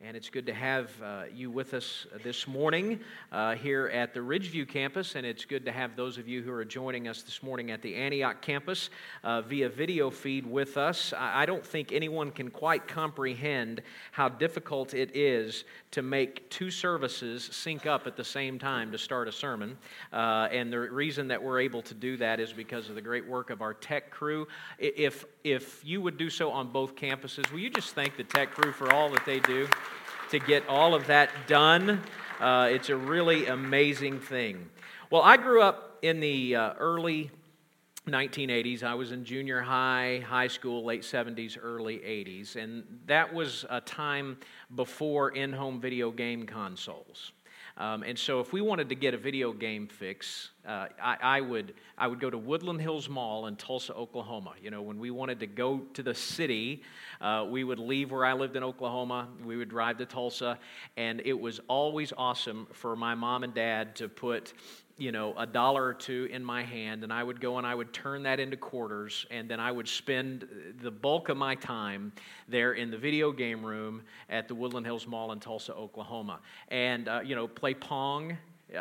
And it's good to have you with us this morning here at the Ridgeview campus, and it's good to have those of you who are joining us this morning at the Antioch campus via video feed with us. I don't think anyone can quite comprehend how difficult it is to make two services sync up at the same time to start a sermon, and the reason that we're able to do that is because of the great work of our tech crew. If you would do so on both campuses, will you just thank the tech crew for all that they do to get all of that done? It's a really amazing thing. Well, I grew up in the early 1980s. I was in junior high school, late 70s, early 80s, and that was a time before in-home video game consoles. And so if we wanted to get a video game fix, I would go to Woodland Hills Mall in Tulsa, Oklahoma. You know, when we wanted to go to the city, we would leave where I lived in Oklahoma, we would drive to Tulsa, and it was always awesome for my mom and dad to put $1 or $2 in my hand, and I would go and I would turn that into quarters, and then I would spend the bulk of my time there in the video game room at the Woodland Hills Mall in Tulsa, Oklahoma, and play Pong.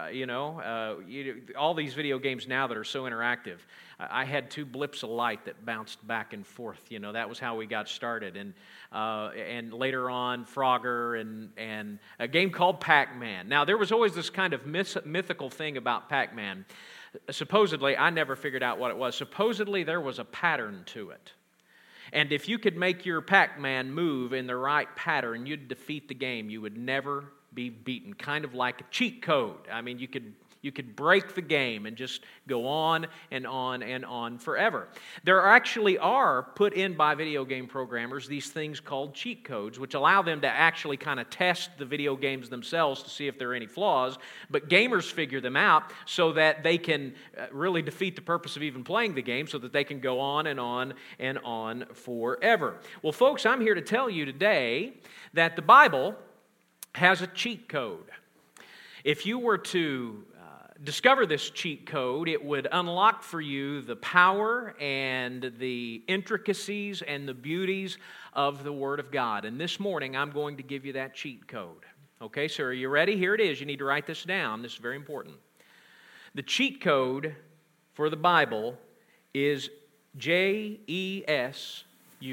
All these video games now that are so interactive. I had 2 blips of light that bounced back and forth. That was how we got started. And later on, Frogger and a game called Pac-Man. Now, there was always this kind of mythical thing about Pac-Man. Supposedly, I never figured out what it was. Supposedly, there was a pattern to it. And if you could make your Pac-Man move in the right pattern, you'd defeat the game. You would never be beaten, kind of like a cheat code. I mean, you could break the game and just go on and on and on forever. There actually are put in by video game programmers these things called cheat codes, which allow them to actually kind of test the video games themselves to see if there are any flaws, but gamers figure them out so that they can really defeat the purpose of even playing the game, so that they can go on and on and on forever. Well, folks, I'm here to tell you today that the Bible has a cheat code. If you were to discover this cheat code, it would unlock for you the power and the intricacies and the beauties of the Word of God. And this morning, I'm going to give you that cheat code. Okay, so are you ready? Here it is. You need to write this down. This is very important. The cheat code for the Bible is JESUS.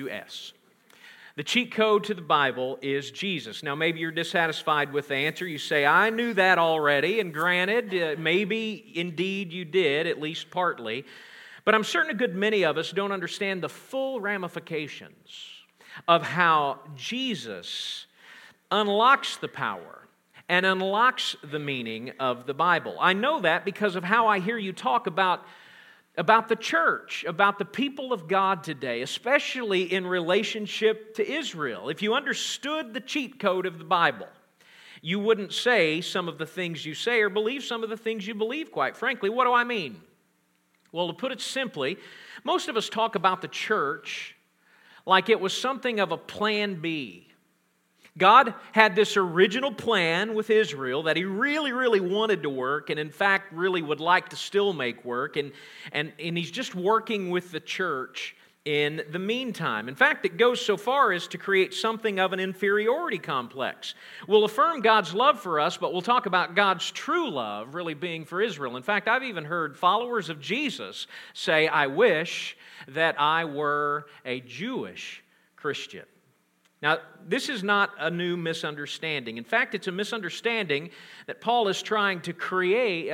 The cheat code to the Bible is Jesus. Now, maybe you're dissatisfied with the answer. You say, I knew that already, and granted, maybe indeed you did, at least partly. But I'm certain a good many of us don't understand the full ramifications of how Jesus unlocks the power and unlocks the meaning of the Bible. I know that because of how I hear you talk about the church, about the people of God today, especially in relationship to Israel. If you understood the cheat code of the Bible, you wouldn't say some of the things you say or believe some of the things you believe, quite frankly. What do I mean? Well, to put it simply, most of us talk about the church like it was something of a plan B. God had this original plan with Israel that He really, really wanted to work, and in fact really would like to still make work, and He's just working with the church in the meantime. In fact, it goes so far as to create something of an inferiority complex. We'll affirm God's love for us, but we'll talk about God's true love really being for Israel. In fact, I've even heard followers of Jesus say, I wish that I were a Jewish Christian. Now, this is not a new misunderstanding. In fact, it's a misunderstanding that Paul is trying to create,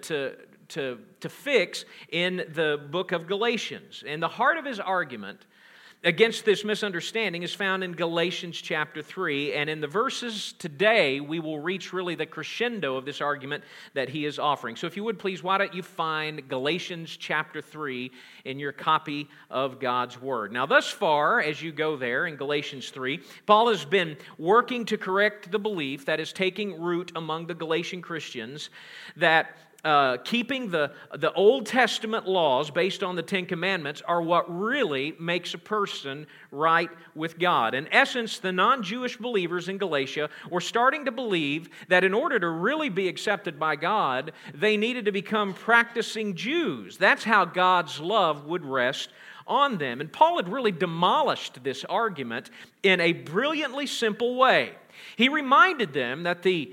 to fix in the book of Galatians. And the heart of his argument against this misunderstanding is found in Galatians chapter 3, and in the verses today, we will reach really the crescendo of this argument that he is offering. So if you would please, why don't you find Galatians chapter 3 in your copy of God's Word. Now thus far, as you go there in Galatians 3, Paul has been working to correct the belief that is taking root among the Galatian Christians that keeping the Old Testament laws based on the Ten Commandments are what really makes a person right with God. In essence, the non-Jewish believers in Galatia were starting to believe that in order to really be accepted by God, they needed to become practicing Jews. That's how God's love would rest on them. And Paul had really demolished this argument in a brilliantly simple way. He reminded them that the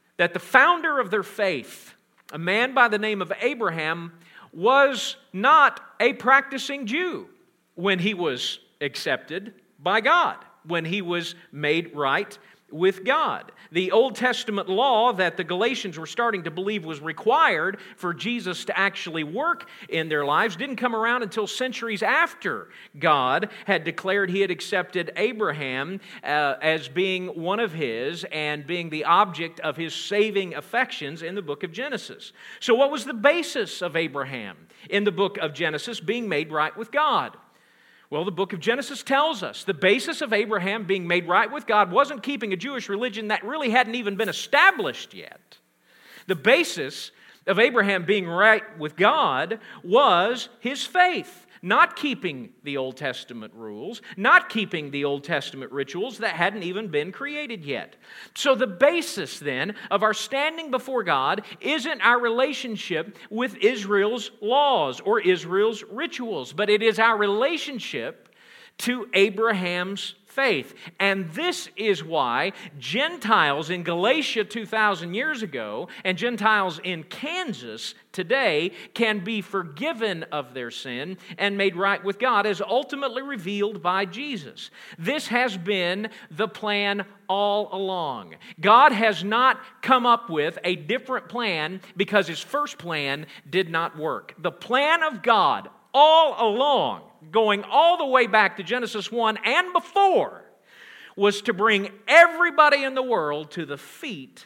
founder of their faith, a man by the name of Abraham, was not a practicing Jew when he was accepted by God, when he was made right with God. The Old Testament law that the Galatians were starting to believe was required for Jesus to actually work in their lives didn't come around until centuries after God had declared He had accepted Abraham as being one of His and being the object of His saving affections in the book of Genesis. So what was the basis of Abraham in the book of Genesis being made right with God? Well, the book of Genesis tells us the basis of Abraham being made right with God wasn't keeping a Jewish religion that really hadn't even been established yet. The basis of Abraham being right with God was his faith, not keeping the Old Testament rules, not keeping the Old Testament rituals that hadn't even been created yet. So the basis then of our standing before God isn't our relationship with Israel's laws or Israel's rituals, but it is our relationship to Abraham's faith. And this is why Gentiles in Galatia 2,000 years ago and Gentiles in Kansas today can be forgiven of their sin and made right with God as ultimately revealed by Jesus. This has been the plan all along. God has not come up with a different plan because His first plan did not work. The plan of God all along, going all the way back to Genesis 1 and before, was to bring everybody in the world to the feet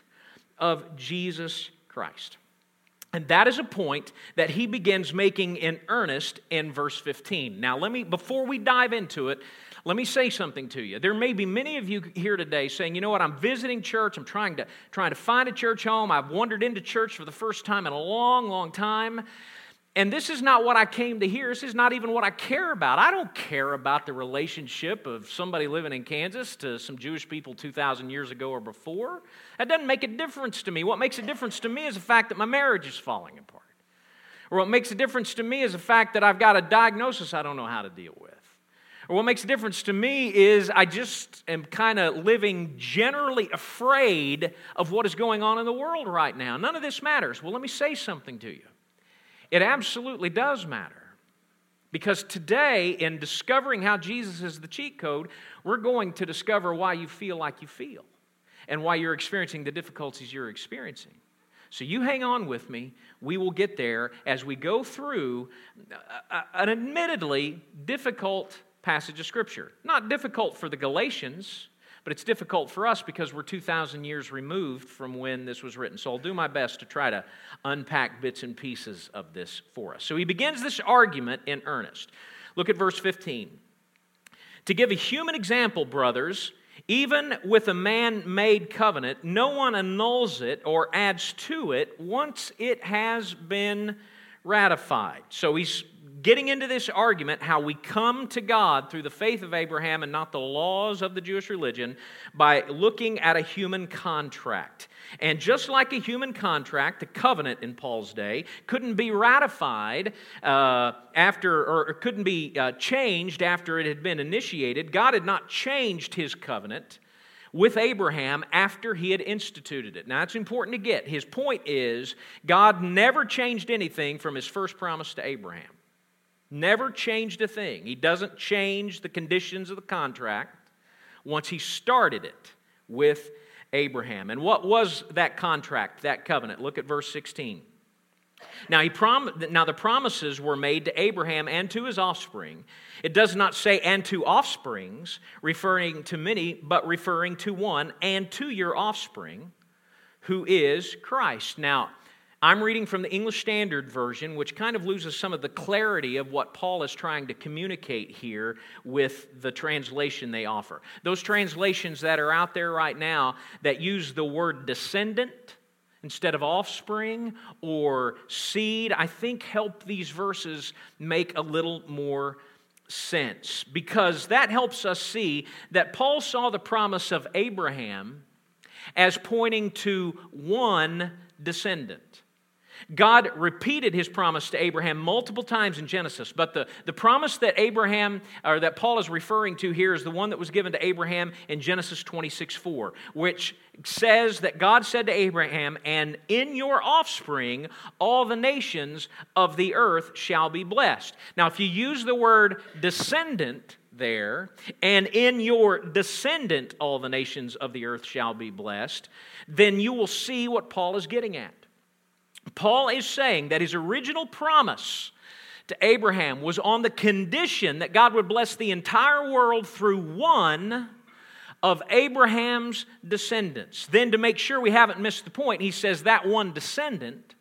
of Jesus Christ. And that is a point that he begins making in earnest in verse 15. Now, before we dive into it, let me say something to you. There may be many of you here today saying, you know what, I'm visiting church, I'm trying to find a church home, I've wandered into church for the first time in a long, long time, and this is not what I came to hear. This is not even what I care about. I don't care about the relationship of somebody living in Kansas to some Jewish people 2,000 years ago or before. That doesn't make a difference to me. What makes a difference to me is the fact that my marriage is falling apart. Or what makes a difference to me is the fact that I've got a diagnosis I don't know how to deal with. Or what makes a difference to me is I just am kind of living generally afraid of what is going on in the world right now. None of this matters. Well, let me say something to you. It absolutely does matter. Because today, in discovering how Jesus is the cheat code, we're going to discover why you feel like you feel and why you're experiencing the difficulties you're experiencing. So you hang on with me. We will get there as we go through an admittedly difficult passage of Scripture. Not difficult for the Galatians, but it's difficult for us because we're 2,000 years removed from when this was written. So I'll do my best to try to unpack bits and pieces of this for us. So he begins this argument in earnest. Look at verse 15. To give a human example, brothers, even with a man-made covenant, no one annuls it or adds to it once it has been ratified. So he's getting into this argument, how we come to God through the faith of Abraham and not the laws of the Jewish religion, by looking at a human contract. And just like a human contract, the covenant in Paul's day couldn't be ratified couldn't be changed after it had been initiated. God had not changed His covenant with Abraham after He had instituted it. Now, it's important to get. His point is, God never changed anything from His first promise to Abraham. Never changed a thing. He doesn't change the conditions of the contract once He started it with Abraham. And what was that contract, that covenant? Look at verse 16. Now the promises were made to Abraham and to his offspring. It does not say and to offsprings, referring to many, but referring to one, and to your offspring, who is Christ. Now, I'm reading from the English Standard Version, which kind of loses some of the clarity of what Paul is trying to communicate here with the translation they offer. Those translations that are out there right now that use the word descendant instead of offspring or seed, I think help these verses make a little more sense, because that helps us see that Paul saw the promise of Abraham as pointing to one descendant. God repeated His promise to Abraham multiple times in Genesis, but the promise that that Paul is referring to here is the one that was given to Abraham in Genesis 26:4, which says that God said to Abraham, "And in your offspring all the nations of the earth shall be blessed." Now, if you use the word descendant there, "and in your descendant all the nations of the earth shall be blessed," then you will see what Paul is getting at. Paul is saying that his original promise to Abraham was on the condition that God would bless the entire world through one of Abraham's descendants. Then, to make sure we haven't missed the point, he says that one descendant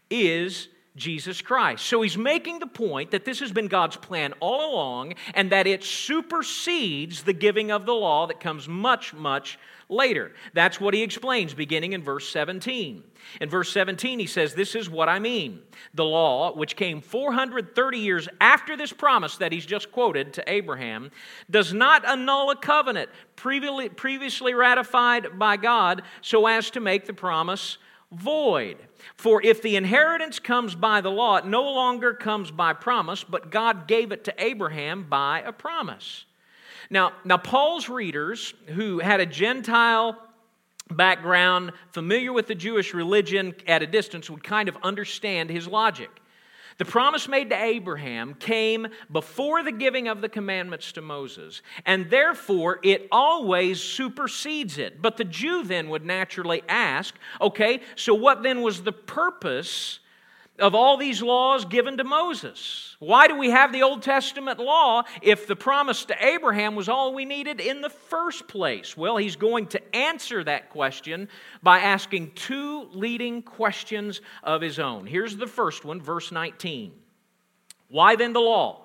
is Jesus Christ. So he's making the point that this has been God's plan all along and that it supersedes the giving of the law that comes much, much later. That's what he explains beginning in verse 17. In verse 17 he says, "This is what I mean. The law, which came 430 years after this promise that he's just quoted to Abraham, does not annul a covenant previously ratified by God so as to make the promise void. For if the inheritance comes by the law, it no longer comes by promise, but God gave it to Abraham by a promise." Now, Paul's readers, who had a Gentile background, familiar with the Jewish religion at a distance, would kind of understand his logic. The promise made to Abraham came before the giving of the commandments to Moses, and therefore it always supersedes it. But the Jew then would naturally ask, okay, so what then was the purpose of all these laws given to Moses? Why do we have the Old Testament law if the promise to Abraham was all we needed in the first place? Well, he's going to answer that question by asking two leading questions of his own. Here's the first one, verse 19. Why then the law?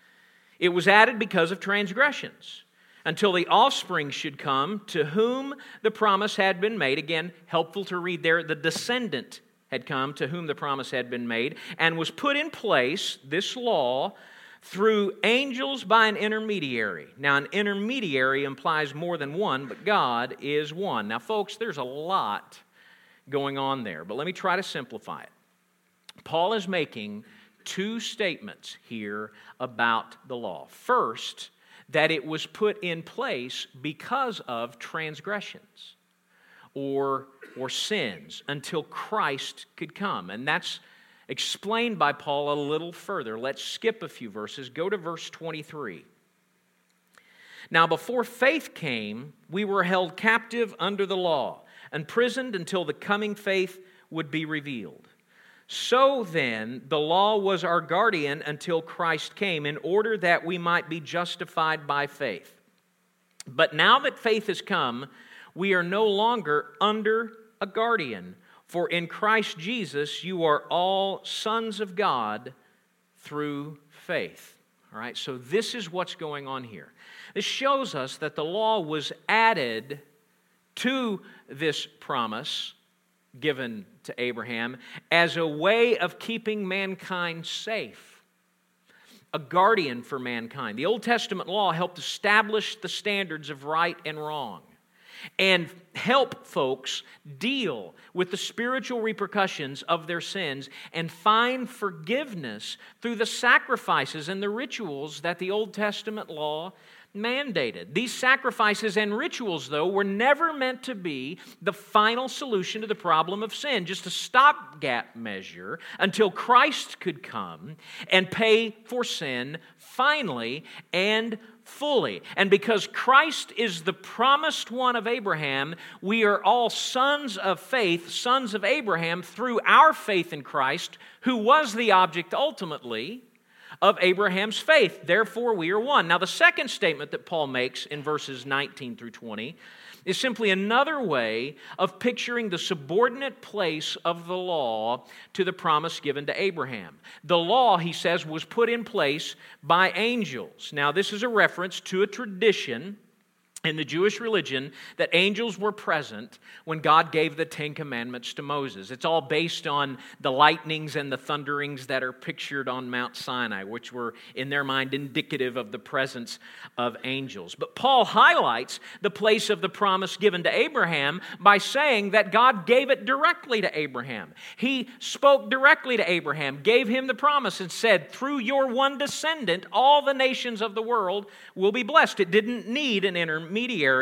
It was added because of transgressions, until the offspring should come to whom the promise had been made. Again, helpful to read there, the descendant had come to whom the promise had been made, and was put in place, this law, through angels by an intermediary. Now, an intermediary implies more than one, but God is one. Now, folks, there's a lot going on there, but let me try to simplify it. Paul is making two statements here about the law. First, that it was put in place because of transgressions or sins until Christ could come. And that's explained by Paul a little further. Let's skip a few verses. Go to verse 23. "Now before faith came, we were held captive under the law, imprisoned until the coming faith would be revealed. So then, the law was our guardian until Christ came, in order that we might be justified by faith. But now that faith has come, we are no longer under a guardian. For in Christ Jesus, you are all sons of God through faith." All right, so this is what's going on here. This shows us that the law was added to this promise given to Abraham as a way of keeping mankind safe, a guardian for mankind. The Old Testament law helped establish the standards of right and wrong and help folks deal with the spiritual repercussions of their sins and find forgiveness through the sacrifices and the rituals that the Old Testament law mandated. These sacrifices and rituals, though, were never meant to be the final solution to the problem of sin, just a stopgap measure until Christ could come and pay for sin finally and fully. And because Christ is the promised one of Abraham, we are all sons of faith, sons of Abraham, through our faith in Christ, who was the object ultimately of Abraham's faith. Therefore, we are one. Now, the second statement that Paul makes in verses 19 through 20 is simply another way of picturing the subordinate place of the law to the promise given to Abraham. The law, he says, was put in place by angels. Now, this is a reference to a tradition in the Jewish religion that angels were present when God gave the Ten Commandments to Moses. It's all based on the lightnings and the thunderings that are pictured on Mount Sinai, which were, in their mind, indicative of the presence of angels. But Paul highlights the place of the promise given to Abraham by saying that God gave it directly to Abraham. He spoke directly to Abraham, gave him the promise, and said, through your one descendant, all the nations of the world will be blessed. It didn't need an intermediary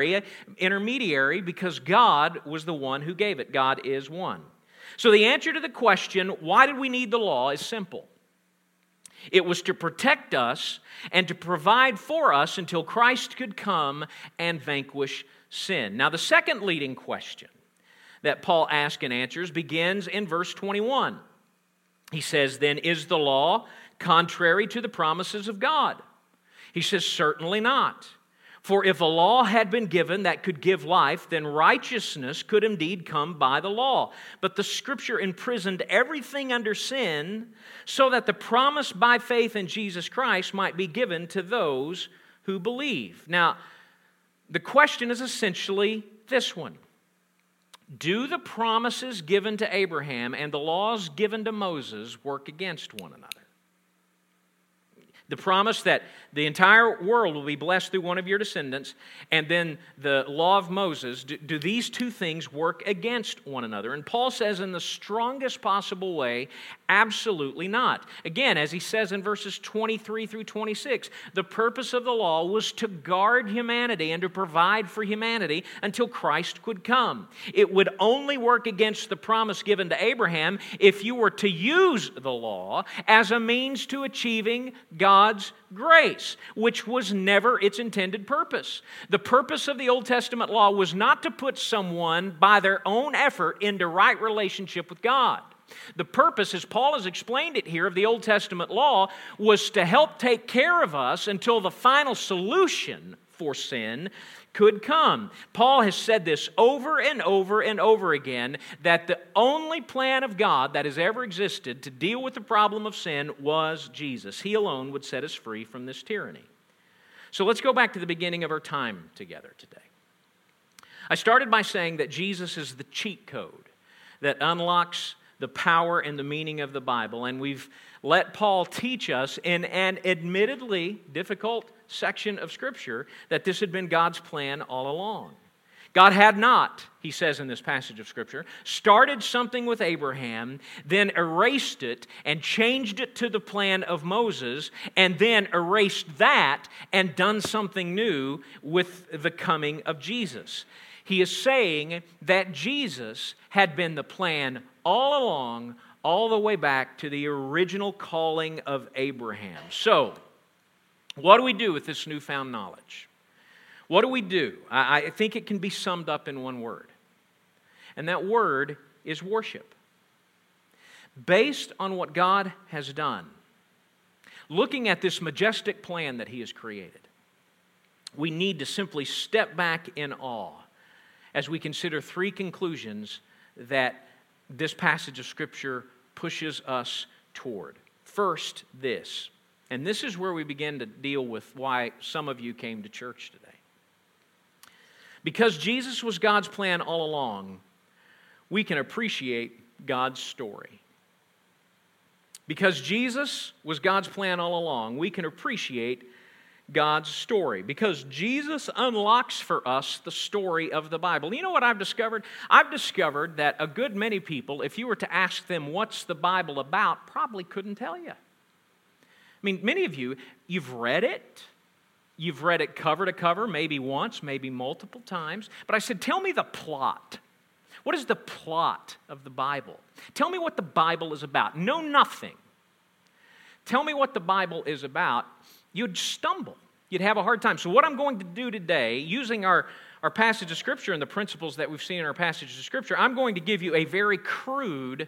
because God was the one who gave it. God is one. So the answer to the question, why did we need the law, is simple. It was to protect us and to provide for us until Christ could come and vanquish sin. Now, the second leading question that Paul asks and answers begins in verse 21. He says, then is the law contrary to the promises of God? He says, certainly not. For if a law had been given that could give life, then righteousness could indeed come by the law. But the Scripture imprisoned everything under sin so that the promise by faith in Jesus Christ might be given to those who believe. Now, the question is essentially this one. Do the promises given to Abraham and the laws given to Moses work against one another? The promise that the entire world will be blessed through one of your descendants, and then the law of Moses, do these two things work against one another? And Paul says in the strongest possible way, absolutely not. Again, as he says in verses 23 through 26, the purpose of the law was to guard humanity and to provide for humanity until Christ could come. It would only work against the promise given to Abraham if you were to use the law as a means to achieving God's grace, which was never its intended purpose. The purpose of the Old Testament law was not to put someone by their own effort into right relationship with God. The purpose, as Paul has explained it here, of the Old Testament law was to help take care of us until the final solution for sin could come. Paul has said this over and over and over again, that the only plan of God that has ever existed to deal with the problem of sin was Jesus. He alone would set us free from this tyranny. So let's go back to the beginning of our time together today. I started by saying that Jesus is the cheat code that unlocks the power and the meaning of the Bible, and we've let Paul teach us in an admittedly difficult section of Scripture that this had been God's plan all along. God had not, he says in this passage of Scripture, started something with Abraham, then erased it and changed it to the plan of Moses, and then erased that and done something new with the coming of Jesus. He is saying that Jesus had been the plan all along, all the way back to the original calling of Abraham. So, what do we do with this newfound knowledge? What do we do? I think it can be summed up in one word. And that word is worship. Based on what God has done, looking at this majestic plan that He has created, we need to simply step back in awe as we consider three conclusions that this passage of Scripture pushes us toward. First, this. And this is where we begin to deal with why some of you came to church today. Because Jesus was God's plan all along, we can appreciate God's story. Because Jesus was God's plan all along, we can appreciate God's story. Because Jesus unlocks for us the story of the Bible. You know what I've discovered? I've discovered that a good many people, if you were to ask them what's the Bible about, probably couldn't tell you. I mean, many of you, you've read it. You've read it cover to cover, maybe once, maybe multiple times. But I said, tell me the plot. What is the plot of the Bible? Tell me what the Bible is about. Know nothing. Tell me what the Bible is about. You'd stumble. You'd have a hard time. So what I'm going to do today, using our passage of Scripture and the principles that we've seen in our passage of Scripture, I'm going to give you a very crude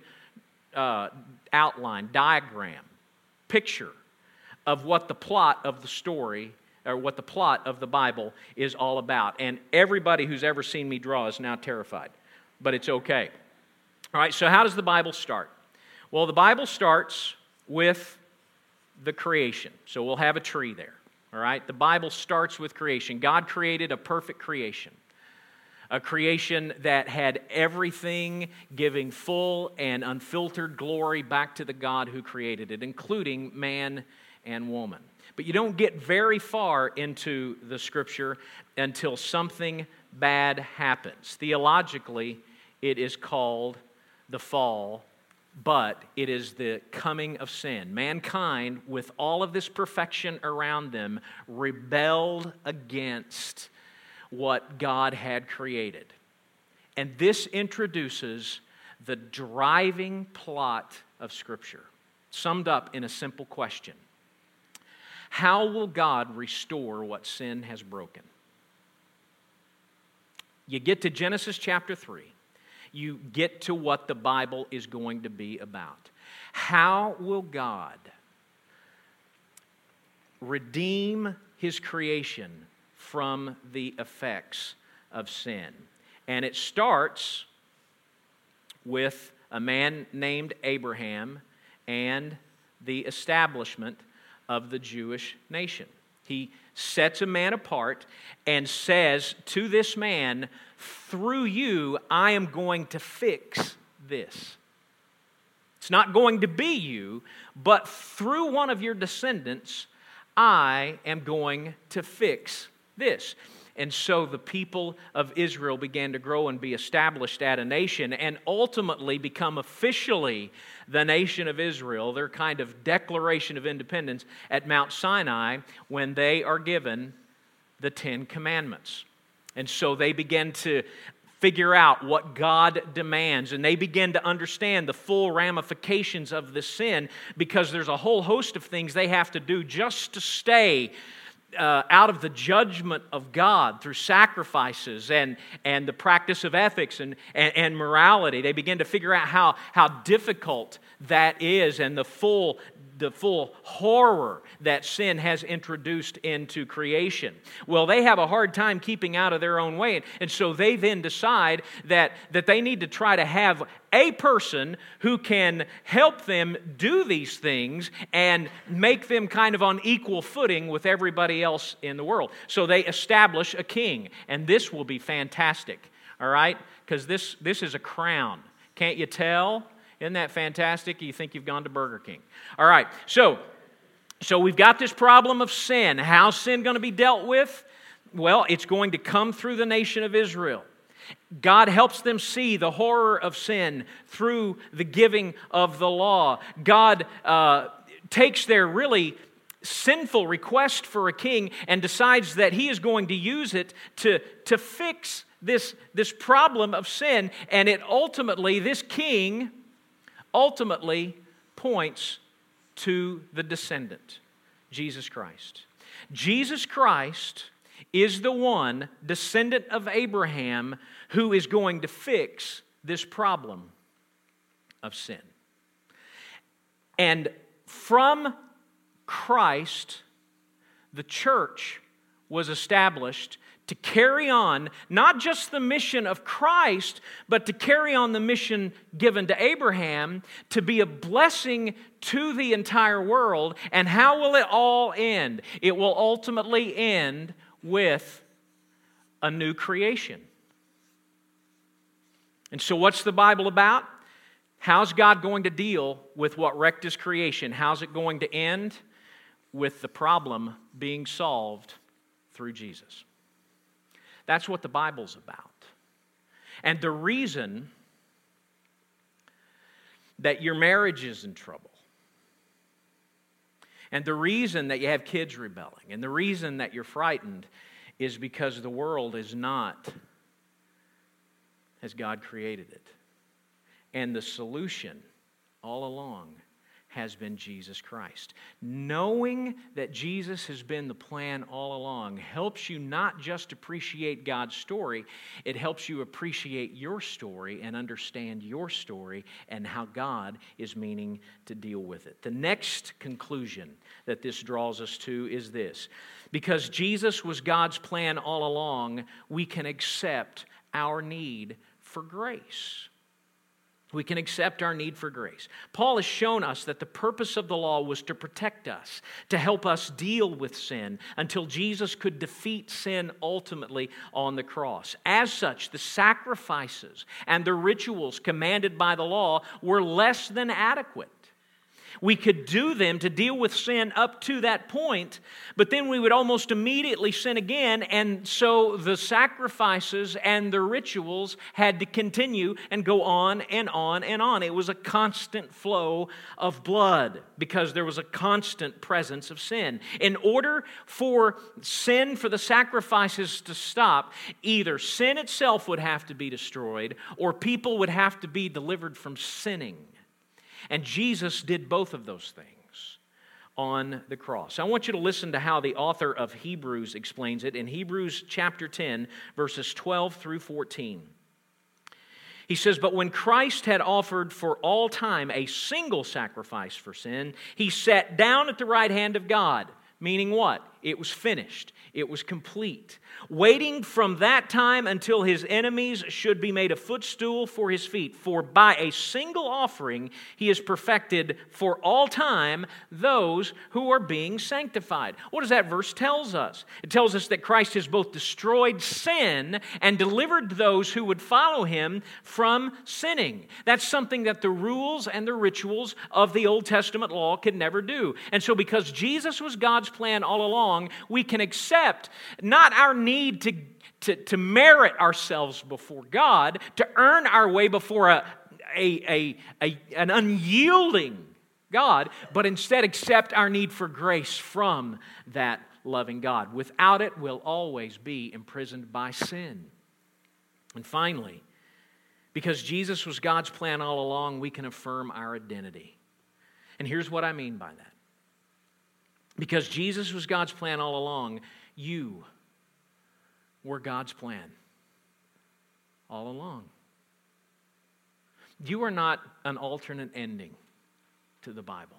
outline, diagram, picture of what the plot of the story, or what the plot of the Bible is all about. And everybody who's ever seen me draw is now terrified. But it's okay. All right, so how does the Bible start? Well, the Bible starts with the creation. So we'll have a tree there. All right? The Bible starts with creation. God created a perfect creation. A creation that had everything giving full and unfiltered glory back to the God who created it, including man and woman. But you don't get very far into the Scripture until something bad happens. Theologically, it is called the fall, but it is the coming of sin. Mankind, with all of this perfection around them, rebelled against what God had created. And this introduces the driving plot of Scripture, summed up in a simple question. How will God restore what sin has broken? You get to Genesis chapter 3. You get to what the Bible is going to be about. How will God redeem His creation from the effects of sin? And it starts with a man named Abraham and the establishment of the Jewish nation. He sets a man apart and says to this man, through you, I am going to fix this. It's not going to be you, but through one of your descendants, I am going to fix this. And so the people of Israel began to grow and be established as a nation and ultimately become officially the nation of Israel, their kind of declaration of independence at Mount Sinai when they are given the Ten Commandments. And so they begin to figure out what God demands, and they begin to understand the full ramifications of this sin because there's a whole host of things they have to do just to stay out of the judgment of God through sacrifices and the practice of ethics and morality. They begin to figure out how difficult that is and the full horror that sin has introduced into creation. Well, they have a hard time keeping out of their own way, and so they then decide that they need to try to have a person who can help them do these things and make them kind of on equal footing with everybody else in the world. So they establish a king, and this will be fantastic, all right? Because this is a crown. Can't you tell? Isn't that fantastic? You think you've gone to Burger King. All right, so we've got this problem of sin. How's sin going to be dealt with? Well, it's going to come through the nation of Israel. God helps them see the horror of sin through the giving of the law. God takes their really sinful request for a king and decides that He is going to use it to fix this problem of sin. And this king ultimately points to the descendant, Jesus Christ. Jesus Christ is the one, descendant of Abraham, who is going to fix this problem of sin. And from Christ, the church was established to carry on not just the mission of Christ, but to carry on the mission given to Abraham to be a blessing to the entire world. And how will it all end? It will ultimately end with a new creation. And so what's the Bible about? How's God going to deal with what wrecked His creation? How's it going to end? With the problem being solved through Jesus. That's what the Bible's about. And the reason that your marriage is in trouble, and the reason that you have kids rebelling, and the reason that you're frightened is because the world is not as God created it. And the solution all along has been Jesus Christ. Knowing that Jesus has been the plan all along helps you not just appreciate God's story, it helps you appreciate your story and understand your story and how God is meaning to deal with it. The next conclusion that this draws us to is this. Because Jesus was God's plan all along, we can accept our need for grace. We can accept our need for grace. Paul has shown us that the purpose of the law was to protect us, to help us deal with sin until Jesus could defeat sin ultimately on the cross. As such, the sacrifices and the rituals commanded by the law were less than adequate. We could do them to deal with sin up to that point, but then we would almost immediately sin again, and so the sacrifices and the rituals had to continue and go on and on and on. It was a constant flow of blood because there was a constant presence of sin. In order for sin, for the sacrifices to stop, either sin itself would have to be destroyed or people would have to be delivered from sinning. And Jesus did both of those things on the cross. I want you to listen to how the author of Hebrews explains it in Hebrews chapter 10, verses 12 through 14. He says, "But when Christ had offered for all time a single sacrifice for sin, He sat down at the right hand of God." Meaning what? It was finished. It was complete. Waiting from that time until His enemies should be made a footstool for His feet. For by a single offering He has perfected for all time those who are being sanctified. What does that verse tell us? It tells us that Christ has both destroyed sin and delivered those who would follow Him from sinning. That's something that the rules and the rituals of the Old Testament law could never do. And so because Jesus was God's plan all along, we can accept not our need to merit ourselves before God, to earn our way before an unyielding God, but instead accept our need for grace from that loving God. Without it, we'll always be imprisoned by sin. And finally, because Jesus was God's plan all along, we can affirm our identity. And here's what I mean by that. Because Jesus was God's plan all along, you were God's plan all along. You are not an alternate ending to the Bible.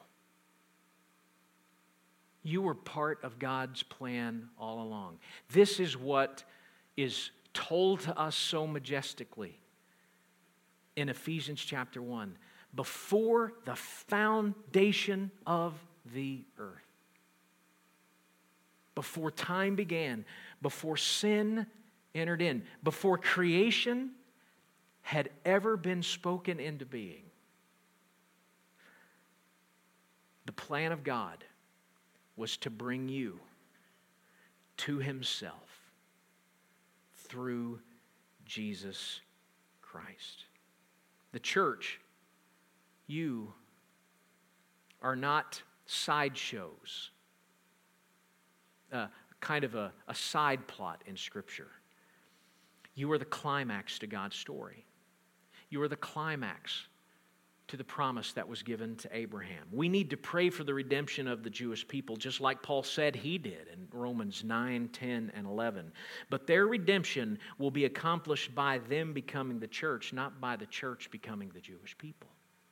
You were part of God's plan all along. This is what is told to us so majestically in Ephesians chapter 1. Before the foundation of the earth. Before time began, before sin entered in, before creation had ever been spoken into being, the plan of God was to bring you to Himself through Jesus Christ. The church, you are not sideshows. Kind of a side plot in Scripture. You are the climax to God's story. You are the climax to the promise that was given to Abraham. We need to pray for the redemption of the Jewish people, just like Paul said he did in Romans 9, 10, and 11. But their redemption will be accomplished by them becoming the church, not by the church becoming the Jewish people.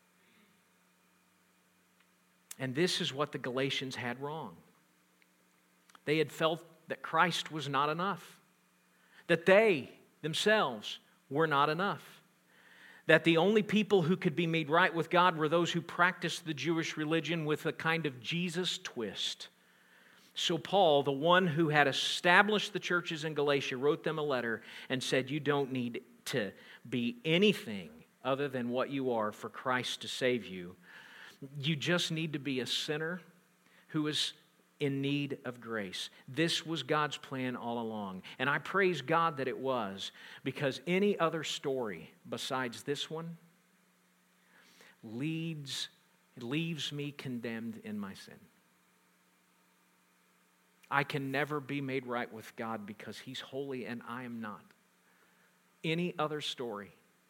And this is what the Galatians had wrong. They had felt that Christ was not enough, that they themselves were not enough, that the only people who could be made right with God were those who practiced the Jewish religion with a kind of Jesus twist. So Paul, the one who had established the churches in Galatia, wrote them a letter and said, you don't need to be anything other than what you are for Christ to save you. You just need to be a sinner who is in need of grace. This was God's plan all along. And I praise God that it was, because any other story besides this one leaves me condemned in my sin. I can never be made right with God because He's holy and I am not. Any other story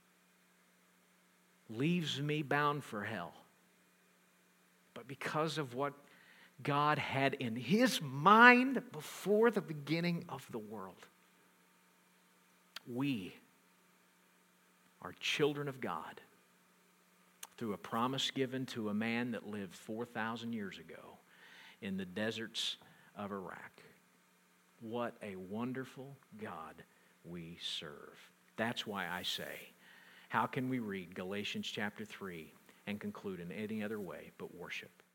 leaves me bound for hell. But because of what God had in His mind before the beginning of the world, we are children of God through a promise given to a man that lived 4,000 years ago in the deserts of Iraq. What a wonderful God we serve. That's why I say, how can we read Galatians chapter 3 and conclude in any other way but worship?